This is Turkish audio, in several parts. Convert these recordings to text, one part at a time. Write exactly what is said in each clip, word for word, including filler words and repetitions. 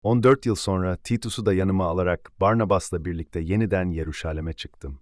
on dört yıl sonra Titus'u da yanıma alarak Barnabas'la birlikte yeniden Yeruşalim'e çıktım.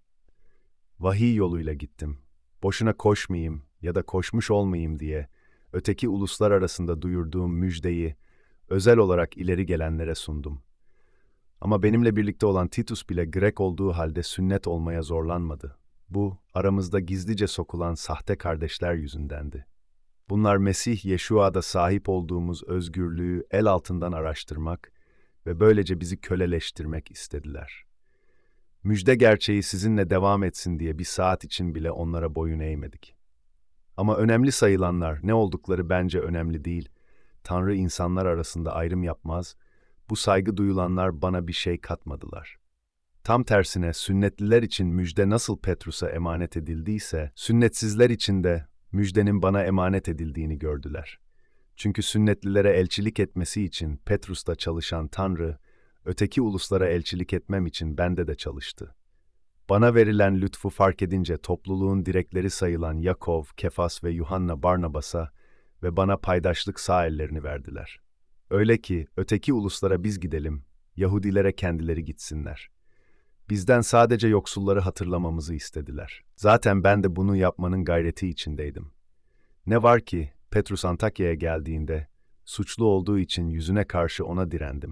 Vahiy yoluyla gittim. Boşuna koşmayayım ya da koşmuş olmayayım diye öteki uluslar arasında duyurduğum müjdeyi özel olarak ileri gelenlere sundum. Ama benimle birlikte olan Titus bile Grek olduğu halde sünnet olmaya zorlanmadı. Bu, aramızda gizlice sokulan sahte kardeşler yüzündendi. Bunlar Mesih Yeşua'da sahip olduğumuz özgürlüğü el altından araştırmak ve böylece bizi köleleştirmek istediler. Müjde gerçeği sizinle devam etsin diye bir saat için bile onlara boyun eğmedik. Ama önemli sayılanlar ne oldukları bence önemli değil. Tanrı insanlar arasında ayrım yapmaz, bu saygı duyulanlar bana bir şey katmadılar. Tam tersine sünnetliler için müjde nasıl Petrus'a emanet edildiyse, sünnetsizler için de müjdenin bana emanet edildiğini gördüler. Çünkü sünnetlilere elçilik etmesi için Petrus'ta çalışan Tanrı, öteki uluslara elçilik etmem için bende de çalıştı. Bana verilen lütfu fark edince topluluğun direkleri sayılan Yakov, Kefas ve Yuhanna Barnabas'a ve bana paydaşlık sağ ellerini verdiler. Öyle ki öteki uluslara biz gidelim, Yahudilere kendileri gitsinler. Bizden sadece yoksulları hatırlamamızı istediler. Zaten ben de bunu yapmanın gayreti içindeydim. Ne var ki Petrus Antakya'ya geldiğinde suçlu olduğu için yüzüne karşı ona direndim.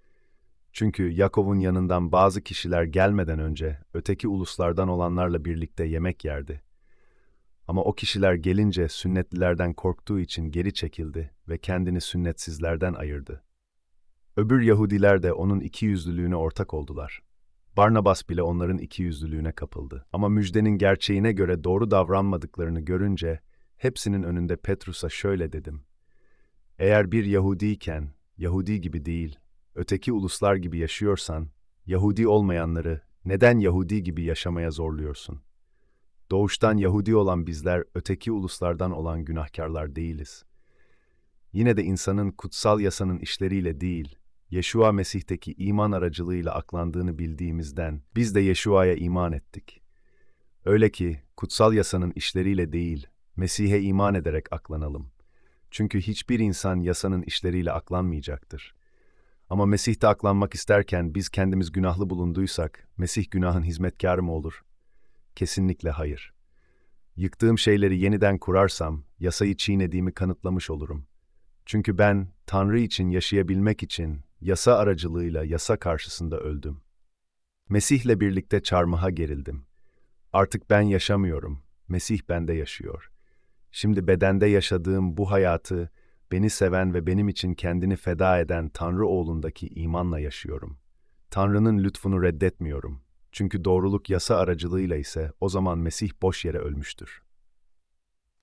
Çünkü Yakov'un yanından bazı kişiler gelmeden önce öteki uluslardan olanlarla birlikte yemek yerdi. Ama o kişiler gelince sünnetlilerden korktuğu için geri çekildi ve kendini sünnetsizlerden ayırdı. Öbür Yahudiler de onun ikiyüzlülüğüne ortak oldular. Barnabas bile onların ikiyüzlülüğüne kapıldı. Ama müjdenin gerçeğine göre doğru davranmadıklarını görünce hepsinin önünde Petrus'a şöyle dedim: Eğer bir Yahudiyken, Yahudi gibi değil, öteki uluslar gibi yaşıyorsan, Yahudi olmayanları neden Yahudi gibi yaşamaya zorluyorsun? Doğuştan Yahudi olan bizler, öteki uluslardan olan günahkarlar değiliz. Yine de insanın kutsal yasanın işleriyle değil, Yeşua Mesih'teki iman aracılığıyla aklandığını bildiğimizden, biz de Yeşua'ya iman ettik. Öyle ki, kutsal yasanın işleriyle değil, Mesih'e iman ederek aklanalım. Çünkü hiçbir insan yasanın işleriyle aklanmayacaktır. Ama Mesih'te aklanmak isterken biz kendimiz günahlı bulunduysak, Mesih günahın hizmetkarı mı olur? Kesinlikle hayır. Yıktığım şeyleri yeniden kurarsam, yasayı çiğnediğimi kanıtlamış olurum. Çünkü ben, Tanrı için yaşayabilmek için, yasa aracılığıyla yasa karşısında öldüm. Mesih'le birlikte çarmıha gerildim. Artık ben yaşamıyorum, Mesih bende yaşıyor. Şimdi bedende yaşadığım bu hayatı, beni seven ve benim için kendini feda eden Tanrı oğlundaki imanla yaşıyorum. Tanrı'nın lütfunu reddetmiyorum. Çünkü doğruluk yasa aracılığıyla ise o zaman Mesih boş yere ölmüştür.